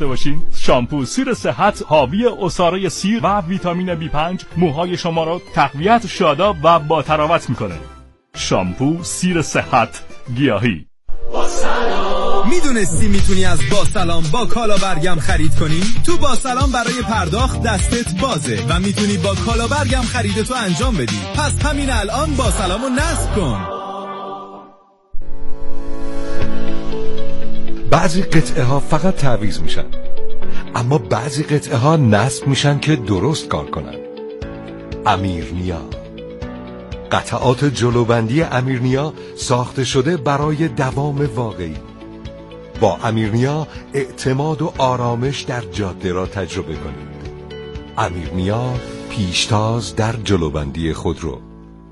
داشته باشین. شامپو سیر صحت حاوی عصاره سیر و ویتامین B5 موهای شما رو تقویت، شاداب و با تراوت میکنه. شامپو سیر صحت گیاهی. میدونستی میتونی از با سلام با کالا برگم خرید کنی؟ تو با سلام برای پرداخت دستت بازه و میتونی با کالا برگم خریدتو انجام بدی. پس همین الان با سلامو نصب کن. بعضی قطعه ها فقط تعویض میشن، اما بعضی قطعه ها نصب میشن که درست کار کنن. امیرنیا، قطعات جلوبندی امیرنیا ساخته شده برای دوام واقعی. با امیرنیا اعتماد و آرامش در جاده را تجربه کنید. امیرنیا، پیشتاز در جلوبندی خودرو.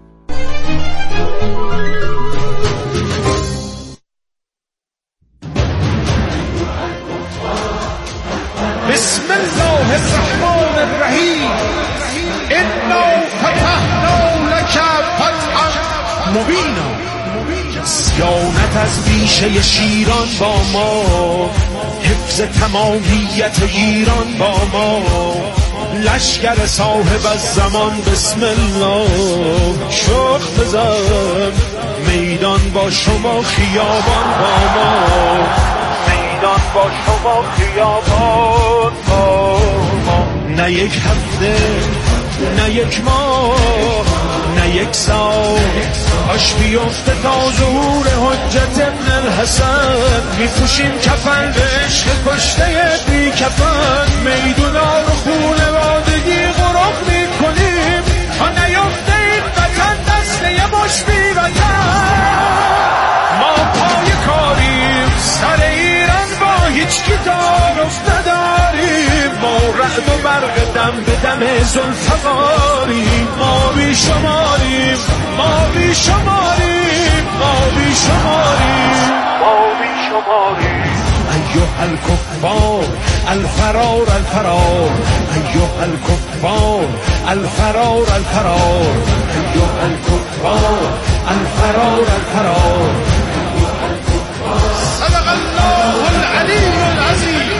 بسم الله الرحمن الرحیم. انا فتحنا لک فتحا مبینا. صیانت از ریشه شیران با ما، حفظ تمامیت ایران با ما. لشکر صاحب الزمان بسم الله. شخ بزن میدان با شما، خیابان با ما. میدان با شما، خیابان با ما. نه یک هفته، نه یک ماه، نه یک سال، کاش بیفته تا ظهور حجت ابن الحسن. میپوشیم کفن به عشق کشته بی کفن، میدونا رو خونه وادگی غرق میکنیم تا نیفته این وطن دست یه مش بی وطن. ما پای کاریم سر ایران، با هیچ کی تعارف نداریم. ما رعد و برق دم به دم ذوالفقاریم. ما بی شماریم، ما بی شماریم، ما بی شماریم، ما بی شماریم. ایها الکفار الفرار الفرار، ایها الکفار الفرار الفرار، ایها الکفار الفرار الفرار. صدق الله العلی العظیم.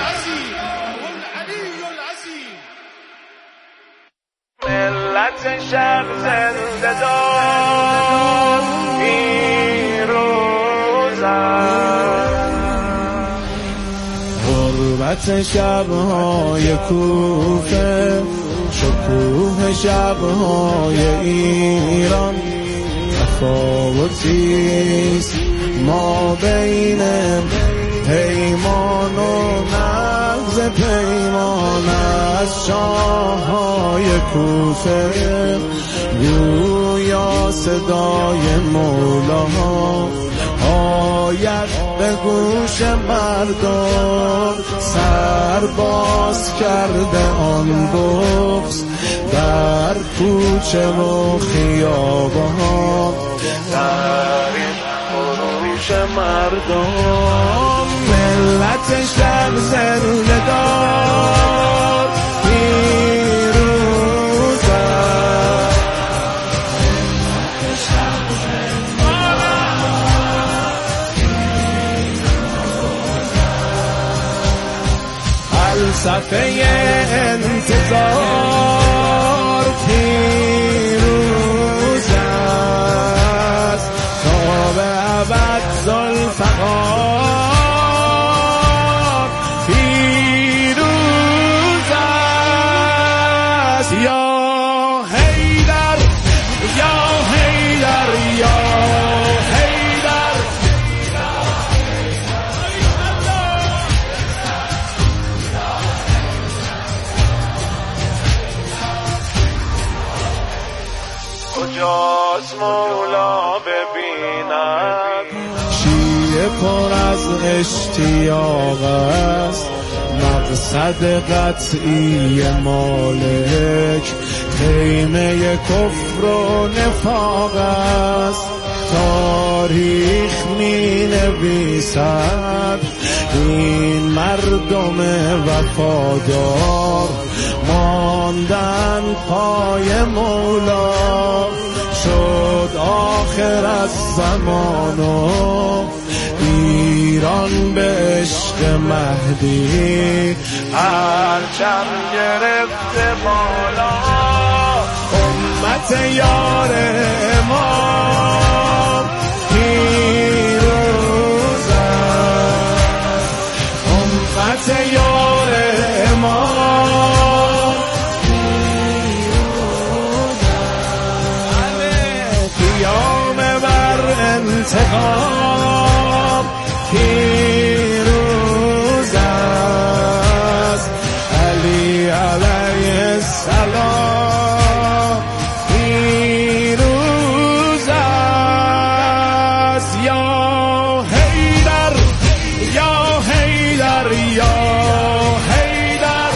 ملت شب زنده دار پیروز غربت شب‌های کوفه، شکوه شب‌های ایران. تفاوتیست ما بین پیمان و نقض پیمان. از شاه‌های کوفه گویا صدای مولاها آید به گوش مردم. سر باز کرده آن بغض در کوچه و خیابان، در این خروش مردم. ملت شب زنده دار پیروز فلسفه انتظار پیروز است تا به ابد ذوالفقار پیروز است. یا حیدر، یا حیدر، یا حیدر. کجاست مولا ببیند؟ شیعه پر از اشتیاق است، مقصد قطعی مالک خیمه کفر و نفاق است. تاریخ می نویسد این مردم وفادار ماندن پای مولا. شد آخر از زمان و ایران به عشق مهدی پرچم گرفته بالا، امت یار امام پیروز است، امت یار امام پیروز است، قیام بر انتقام پیروز است، علی علیه السلام پیروز است. یا حیدر یا حیدر یا حیدر،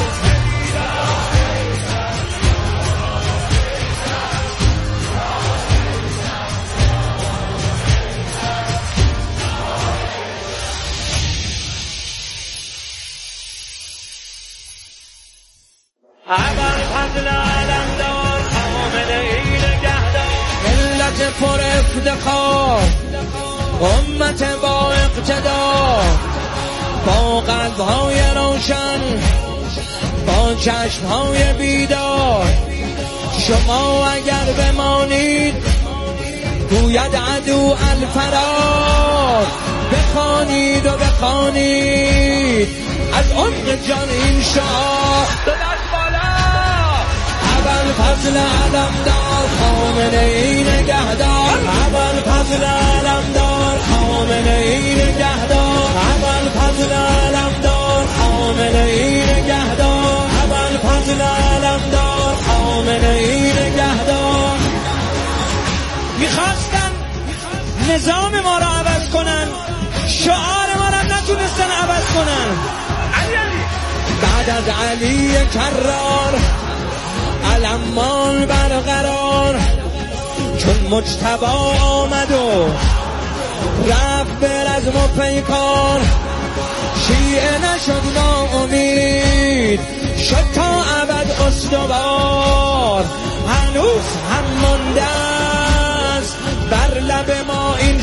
ابوالفضل علمدار حامل این نگهدار، ملت پر افتخار، امت با اقتدار، با قلب‌های روشن، با چشم‌های بیدار. شما اگر بمانید گوید عدو الفرار، بخوانید و بخوانید از عمق جان این شعار. ابوالفضل علمدار خامنه ای نگهدار، ابوالفضل علمدار خامنه ای نگهدار، ابوالفضل علمدار خامنه ای نگهدار، ابوالفضل علمدار خامنه ای نگهدار. میخواستن نظام ما را عوض کنن، شعار ما را نتونستن عوض کنن. بعد از علی کرار علمان برقرار، چون مجتبی آمد و رفت به رزم و پیکار، شیعه نشد ناامید، شد تا ابد استوار. هنوز هم مانده است بر لب ما این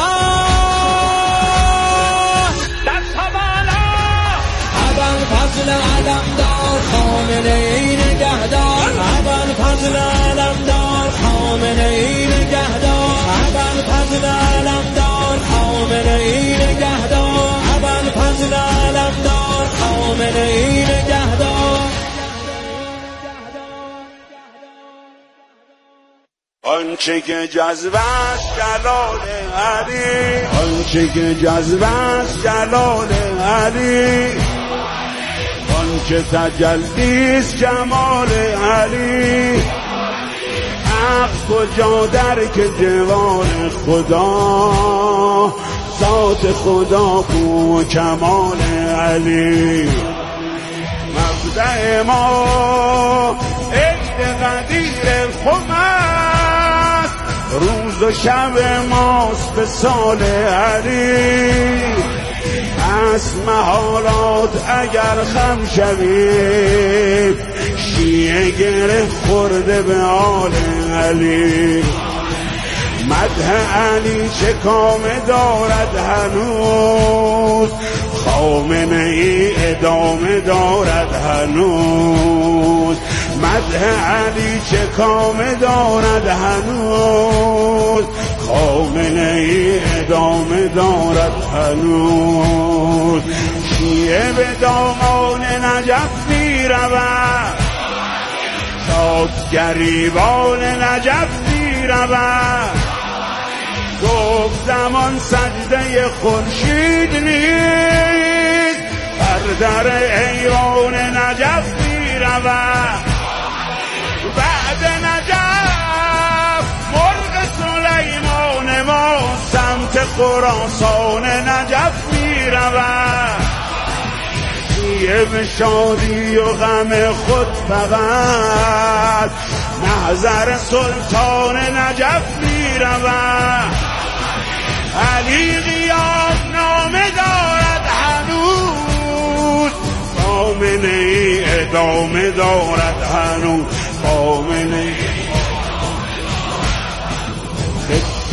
شعار. دست بالا ابوالفضل علمدار خامنه ای نگهدار، ابوالفضل علمدار خامنه ای نگهدار، ابوالفضل علمدار خامنه ای نگهدار، ابوالفضل علمدار خامنه ای نگهدار. آنچه که جذب است جلال علی، آنچه که جذب است جلال علی، آنچه تجلی است جمال علی. حق کجا درک جوان خدا، ذات خدا کو و کمال علی. مبدأ ما عشق قدیر خم است، روز و شب ماست به سال علی. از محالات اگر خم شویم، شیعه گره خورده به آل علی. مدح علی چه کامه دارد هنوز، خامنه ای ادامه دارد هنوز. مدح علی چه کامه دارد هنوز، خامنه ای ادامه دارد هنوز. شیعه به دامان نجف می رود، شاد گریبان نجف می رود. گفت زمان سجده خورشید نیست، بر در ایوان نجف می رود. بعد نجف مرغ سلیمان ما سمت خراسان نجف می رود. شیعه به شادی و غم خود فقط نظر سلطان نجف می رود. علی غیاب نامه دارد هنوز، خامنه ای ادامه دارد هنوز. خامنه ای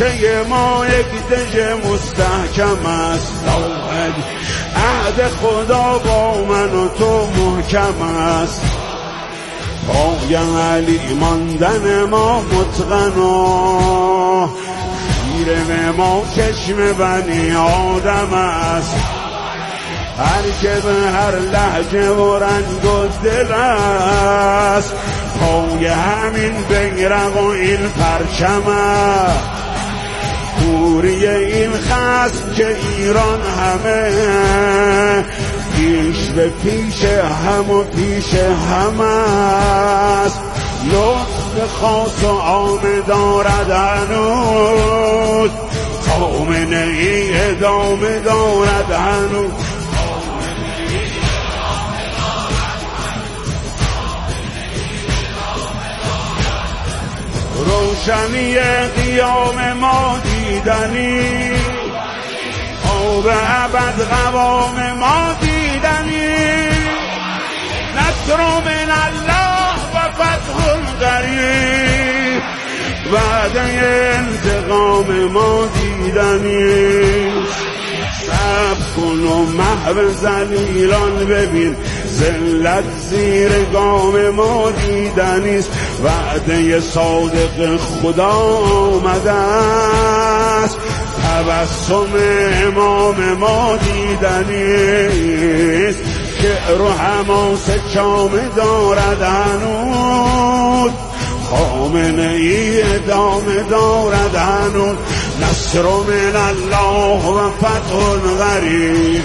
رشته ما یک دژ مستحکم است، عهد خدا با من و تو محکم است. پای علی ماندن ما متقن و شیرین ما چشم بنی آدم است. هر که به هر لهجه و رنگ و دل است، پای همین بیرق و این پرچم است. پوری این خصم که ایران همه پیش به پیش هم و پیش هم است. لطف خاص و عام دارد هنوز، خامنه ای ادامه دارد هنوز. روشنی قیام ما دیدنی، آب ابد قوام ما دیدنی. نصر من الله و فتح قریب، وعده انتقام ما دیدنی. صبر کن و محو ذلیلان ببین، ذلت زیر گام ما دیدنیست. وعده صادق خدا آمده است، تبسم امام ما دیدنیست. شعر و حماسه چامه دارد هنوز، خامنه ای ادامه دارد هنوز. نصر من الله و فتح قریب.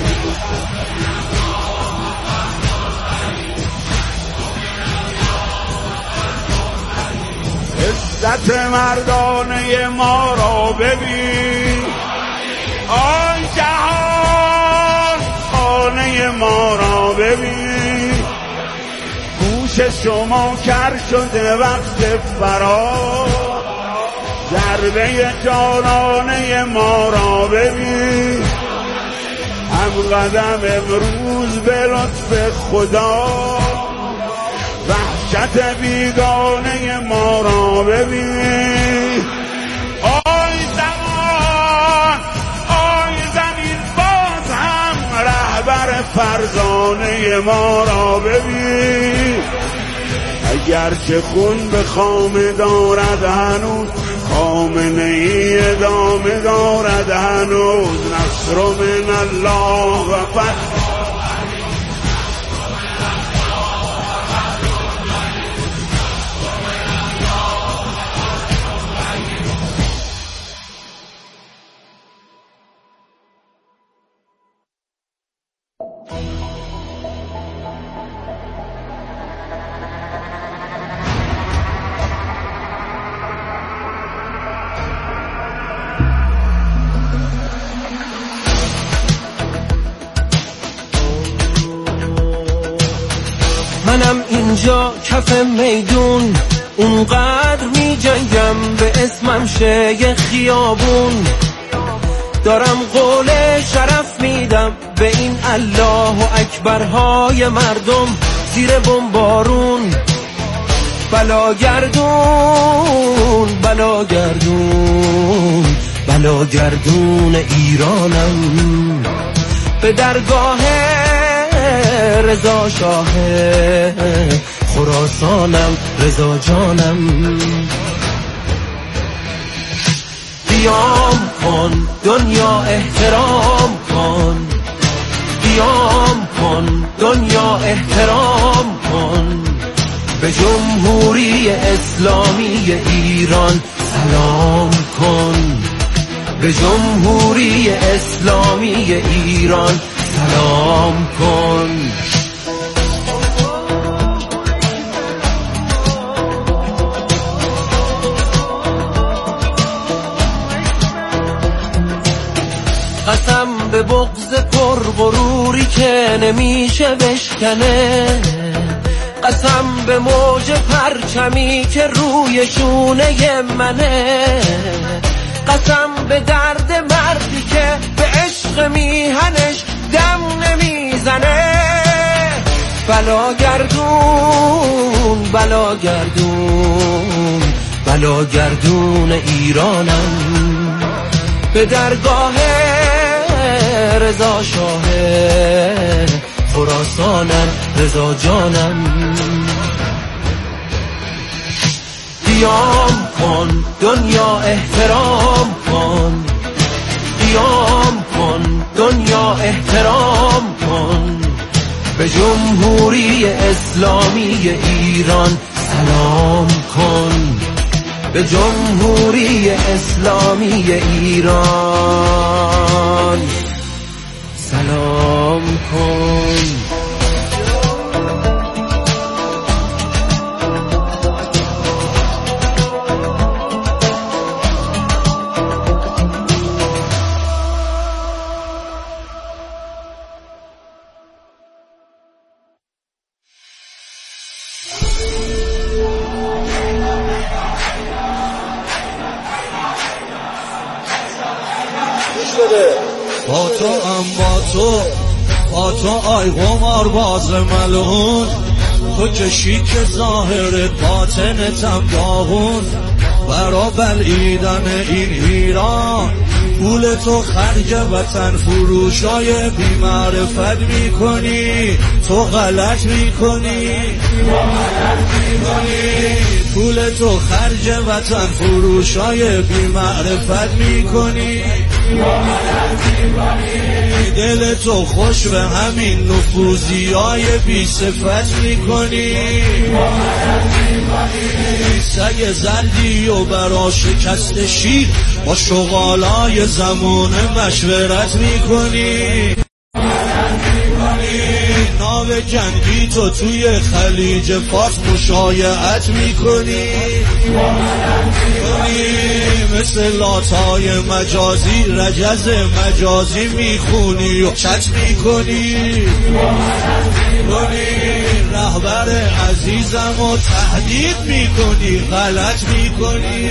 عزت مردانه ما را ببین، آن جهان خانه ما را ببین. گوش شما کر شده وقت فرار، ضربه جانانه ما را ببین. هم قدم امروز به لطف خدا، وحشت بیگانه ما را ببین. آی زمان، آی زمین، باز هم رهبر فرزانه ما را ببین. اگرچه خون به خامه دارد هنوز، خامنه ای ادامه دارد هنوز. نصر من الله و فتح. منم اینجا کف میدون، اونقدر می جنگم به اسمم شه خیابون. دارم قول شرف میدم به این الله و اکبرهای مردم زیر بمبارون. بلاگردون، بلاگردون، بلاگردون ایرانم. به درگاه رضا شاه خراسانم، رضا جانم. قیام کن دنیا احترام کن، قیام کن دنیا احترام کن. به جمهوری اسلامی ایران سلام کن، به جمهوری اسلامی ایران سلام کن. قسم به بغض پرغروری که نمیشه بشکنه، قسم به موج پرچمی که روی شونه منه، قسم به درد مردی که به عشق میهنش دم نمیزنه. بلاگردون، بلاگردون، بلاگردون ایرانم، به درگاه رضا شاه خراسانم، رضا جانم. قیام کن دنیا احترام کن، قیام کن دنیا احترام کن، به جمهوری اسلامی ایران سلام کن، به جمهوری اسلامی ایران سلام کن. با تو با تو آی قمار باز ملعون، تو که شیک ظاهر باطنتم داغون، برا بلعیدن این ایران پول تو خرج وطن فروشای بی‌معرفت میکنی، تو غلط میکنی، پول تو خرج وطن فروشای بی‌معرفت میکنی، دل تو خوش به همین نفوذیای بی صفت میکنی، سگ زردی و برا شکست شیر با شغالای زمانه مشورت میکنی، ناو جنگی تو توی خلیج فارس مشایعت میکنی، مثل لاتای مجازی رجز مجازی میخونی و چت میکنی، رهبر عزیزم و تهدید میکنی، غلط میکنی،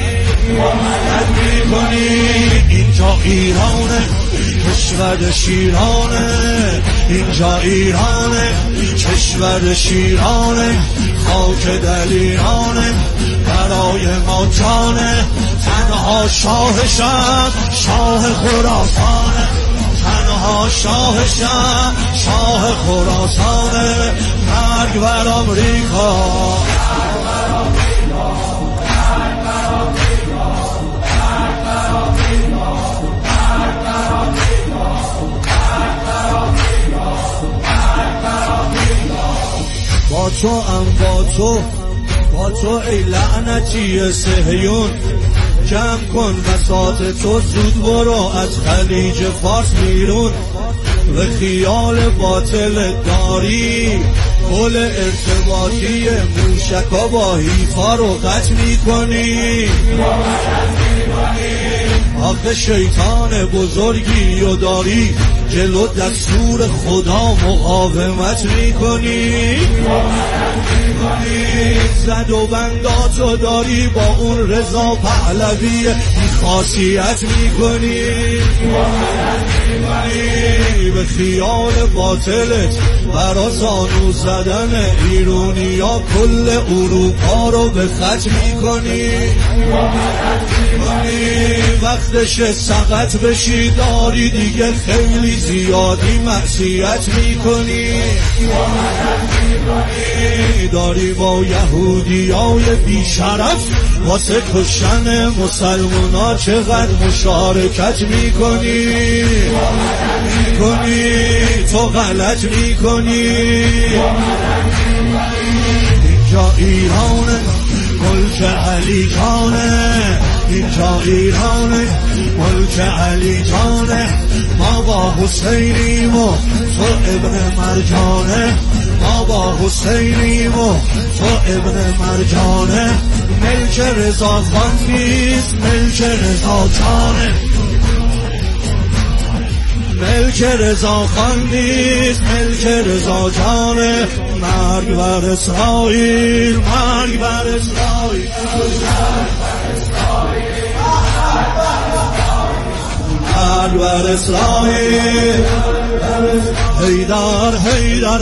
اینجا ایرانه کشور شیرانه، اینجا ایرانه کشور شیرانه، خاک دلیرانه برای ما جانه، تنها شاهشم شاه خراسانه، تنها شاهشم شاه خراسانه، مرگ بر آمریکا. با تو ای لعنتی صهیون، جمع کن بساط تو زود برو از خلیج فارس بیرون، و خیال باطل داری پل ارتباطی موشکا با حیفا رو قطع میکنی، آخه شیطان بزرگی و داری جلو دستور خدا مقاومت میکنی، زد و بنداتو داری با اون رضا پهلوی خاصیت میکنی، به خیال باطلت برا زانو زدن ایرونیا کل اروپا رو به خط میکنی، وقتش سقط بشی داری دیگه خیلی زیادی معصیت میکنی، داری با یهودیای بیشرف واسه کشتن مسلمونا چقدر مشارکت میکنی، تو غلط میکنی، اینجا ایرانه ملک علی جانه، اینجا ایرانه ملک علی جانه، ما با حسینیم و تو ابن مرجانه، ما با حسینیم و تو ابن مرجانه، ملک رضا خان نیست ملک رضا جانه، ملک رضا خان نیست ملک رضا جانه، مرگ بر اسرائیل، مرگ بر اسرائیل، مرگ بر اسرائیل، حیدر حیدر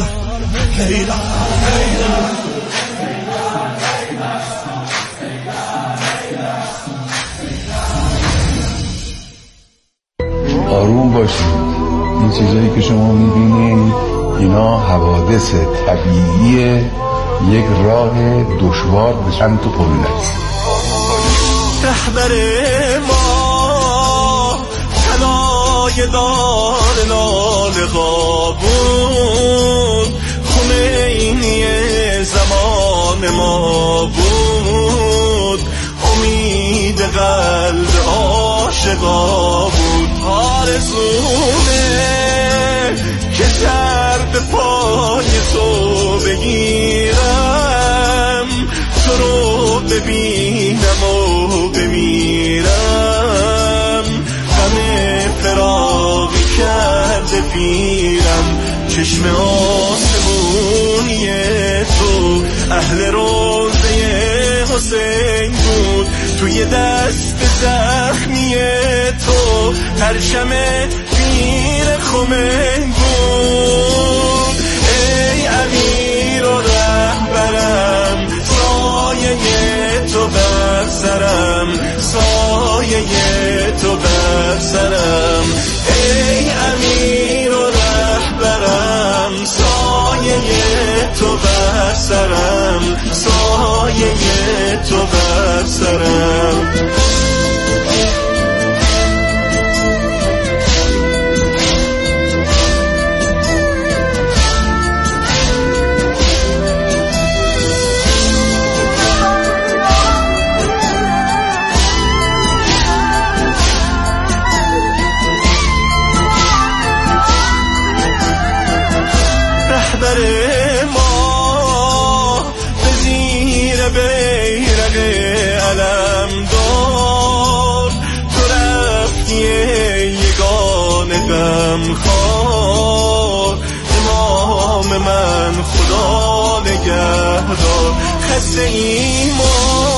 حیدر حیدر آروم باشید. این چیزایی که شما میبینید اینا حوادث طبیعیه، یک راه دشوار به سمت قلت. رهبر ما طلای دار نالقا بود، خمینی زمان ما بود، امید قلب عاشقا بود. آرزومه که سر به پای تو بگیرم، تو رو ببینم و بمیرم. همه فراقی کرده پیرم، چشم آسمونی تو اهل روزه حسین بود. توی دست زخمی تو پرچم پیر خمین بود. ای امیر و رهبرم، سایه تو بر سرم، سایه تو بر سرم. ای امیر و رهبرم، سایه تو بر سرم، سایه تو بر سرم. رهبر ما به زیر بیرق علم دار، تو رفتی یگان غمخوار. امام من خدا نگهدار، خسته ایم و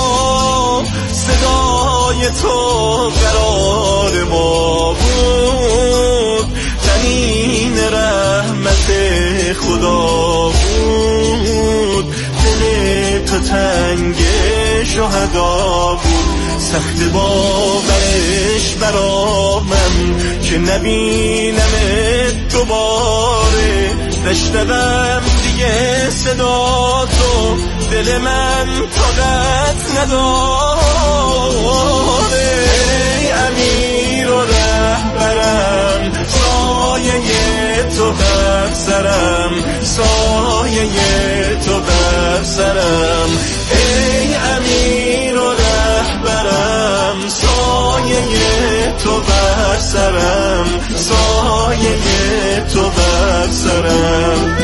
صدای تو قرار ما بود. تنین رحمت خدا بود، دل تو تنگ شهدا بود. سخت باورش برامم که نبینم دوباره، نشنوم دیگه صدا تو، دل من طاقت نداره. ای امیر و رهبرم، سایه تو بر سرم، سایه تو بر سرم. ای امیر و رهبرم، سایه تو بر سرم، سایه تو بر سرم.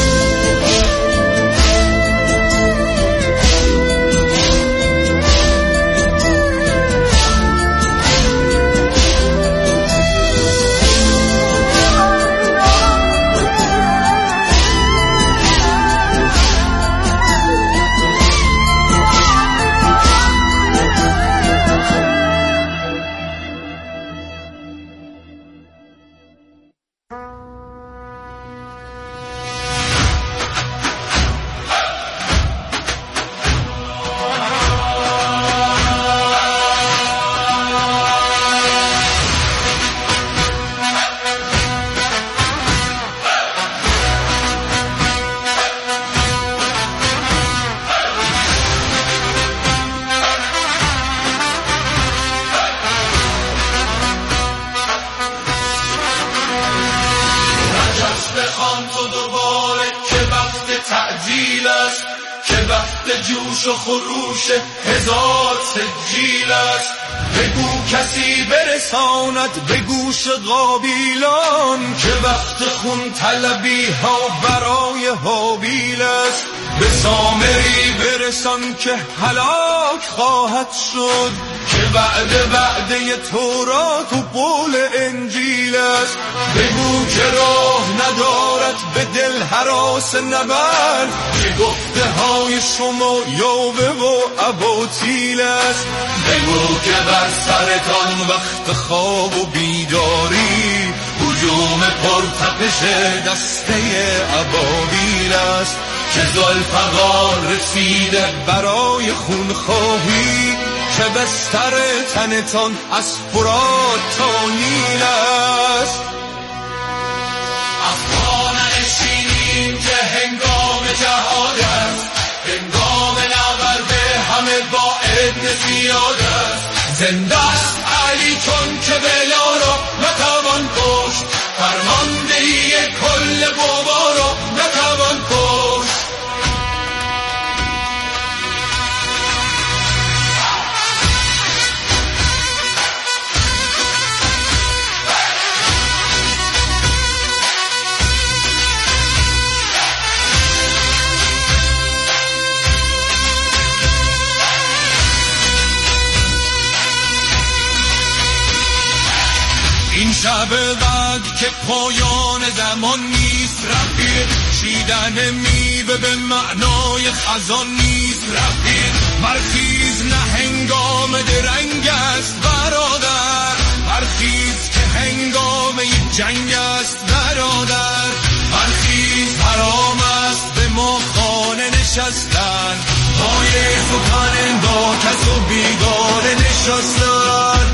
جوش و خروش هزار سجیل است. بگو کسی برساند به گوش قابیلان که وقت خون طلبی ها برای حابیل است. به سامری برسان که هلاک خواهد شد که وعده تورات و قول انجیل است. بگو که راه ندارد به دل هراس نبرد که گفته های شما یاوه و اباطیل است. بگو که بر سرتان وقت خواب و بیداری هجوم پرتپش دسته ابابیل است که ذوالفقار رسیده برای خونخواهی که بستر تنتان از فرات تا نیل است. افغان نشینیم که هنگام جهاد است، هنگام نبرد همه با ابن زیاد است. زنده است علی چون که بلا را نتوان کشت، فرماندهی کل بابا را نتوان کشت. این شب بعد که پایان زمان نیست رفیق، چیدن میوه به معنای خزان نیست رفیق. برخیز نه هنگام درنگ است برادر، برخیز که هنگام جنگ است برادر. برخیز حرام است به ما خانه نشستن، پای تو پرندا کس و بیگانه نشستن.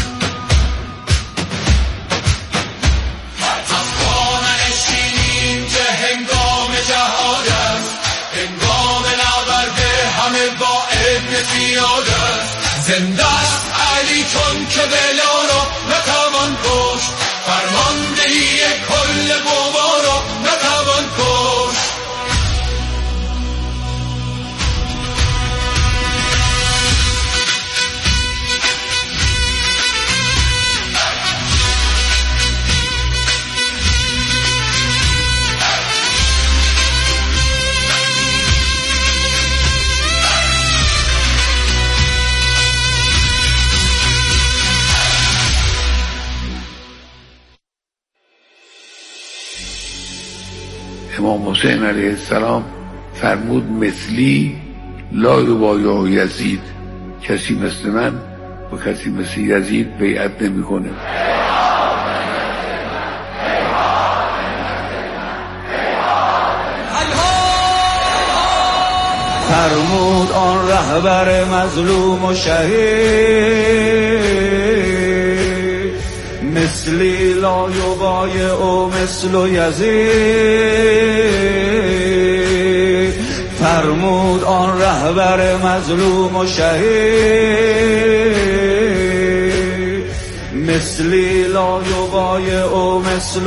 جهاد است، هنگام نبرد همه با ابن زیاد است. زنده است علی چون که بلا را نتوان کشت، فرماندهی کل بابا را نتوان کشت. امام حسین علیه السلام فرمود مثلی لا یبایع یزید، کسی مثل من و کسی مثل یزید بیعت نمیکنه. فرمود آن رهبر مظلوم و شهید، مثلی لا یبایع مثل یزید. فرمود آن رهبر مظلوم و شهید، مثلی لا یبایع مثل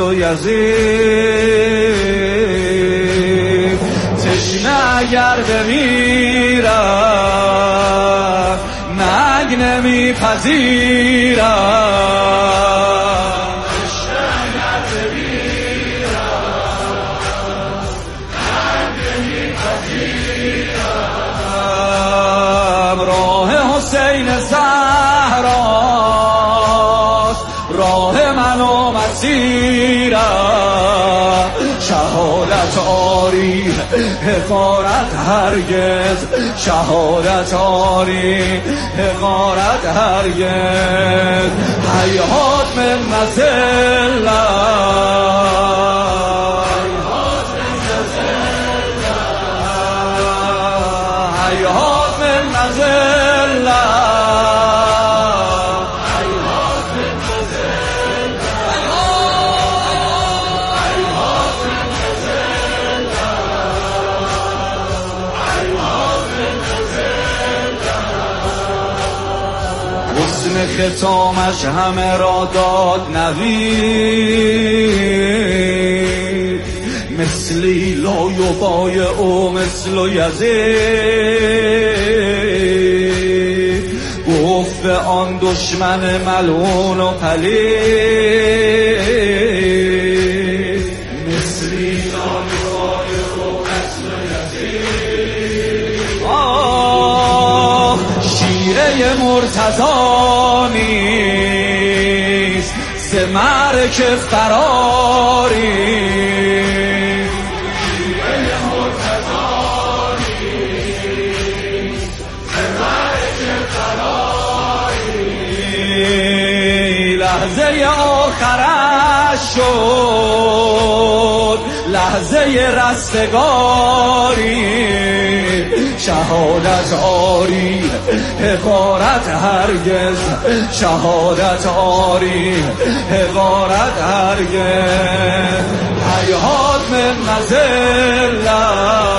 یزید. تشنه اگر بمیرد نگ نمیپذیرد، راه حسین زهراست، راه من و مسیرم. شهادت آری حقارت هرگز، شهادت آری حقارت هرگز. هیهات من مذلت، هیهات من مذلت. حسن ختامش همه را داد نوید، مثلی لا یبایع مثل یزید. گفت به آن دشمن ملعون و پلید، مثلی لا یبایع مثل یزید. آه شیره مرتضی نیست ز مرک فراری، لحظه آخرش شد لحظه رستگاری. شهادت آری حقارت هرگز شهادت آری حقارت هرگز هیهات من مزلت